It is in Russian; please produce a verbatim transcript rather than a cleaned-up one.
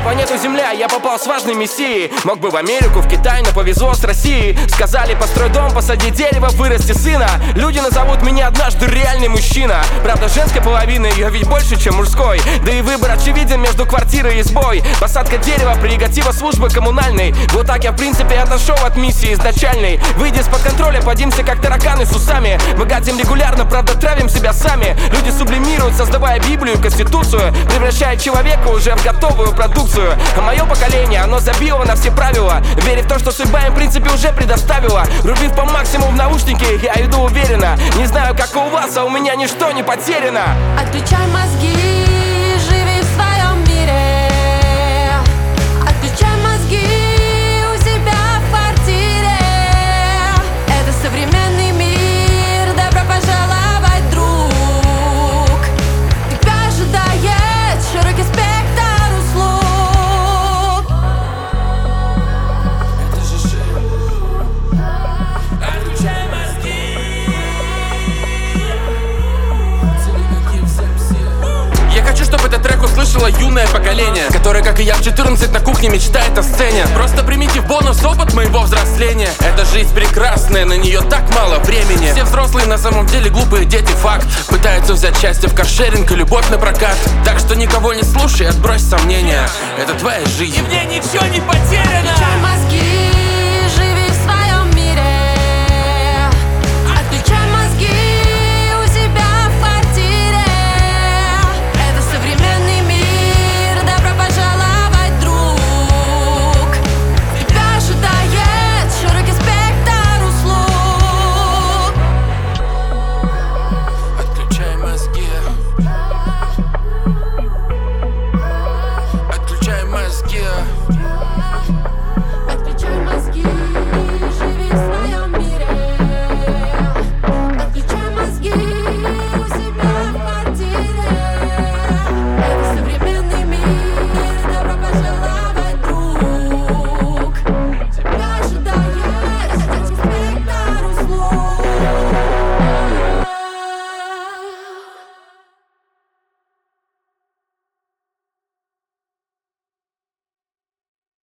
планету Земля я попал с важной миссией. Мог бы в Америку, в Китай, но повезло с Россией. Сказали, построй дом, посади дерево, вырасти сына. Люди назовут меня однажды реальный мужчина. Правда, женской половины ее ведь больше, чем мужской. Да и выбор очевиден между квартирой и избой. Посадка дерева, прерогатива службы коммунальной. Вот так я в принципе отошел от миссии изначальной. Выйдя из-под контроля, плодимся как тараканы с усами. Мы гадим регулярно, правда травим себя сами. Люди сублимируют, создавая Библию и Конституцию, превращая человека уже в готовую продукцию. А мое поколение, оно забило на все правила, веря в то, что судьба им в принципе уже предоставила. Рубив по максимуму в наушники, я иду уверенно. Не знаю, как у вас, а у меня ничто не потеряно. Отключай мозги, живи в своем мире. Отключай мозги у себя в квартире. Это современный мир, добро пожаловать, друг. Тебя ожидает широкий спектр услуг. Это же жизнь. Отключай мозги. Я хочу, чтобы этот трек услышало юное поколение, которое, как и я в четырнадцать, на кухне мечтает о сцене. Просто примите в бонус опыт моего взросления. Эта жизнь прекрасная, на нее так мало времени. Все взрослые на самом деле глупые дети, факт. Пытаются взять счастье в каршеринг и любовь на прокат. Так что никого не слушай, отбрось сомнения. Это твоя жизнь, и в ней ничего не потеряно. Отключай мозги, живи в своем мире. Отключай мозги у себя в квартире. Это современный мир, добро пожаловать, друг. Тебя ожидает широкий спектр услуг. Отключай мозги. Отключай мозги.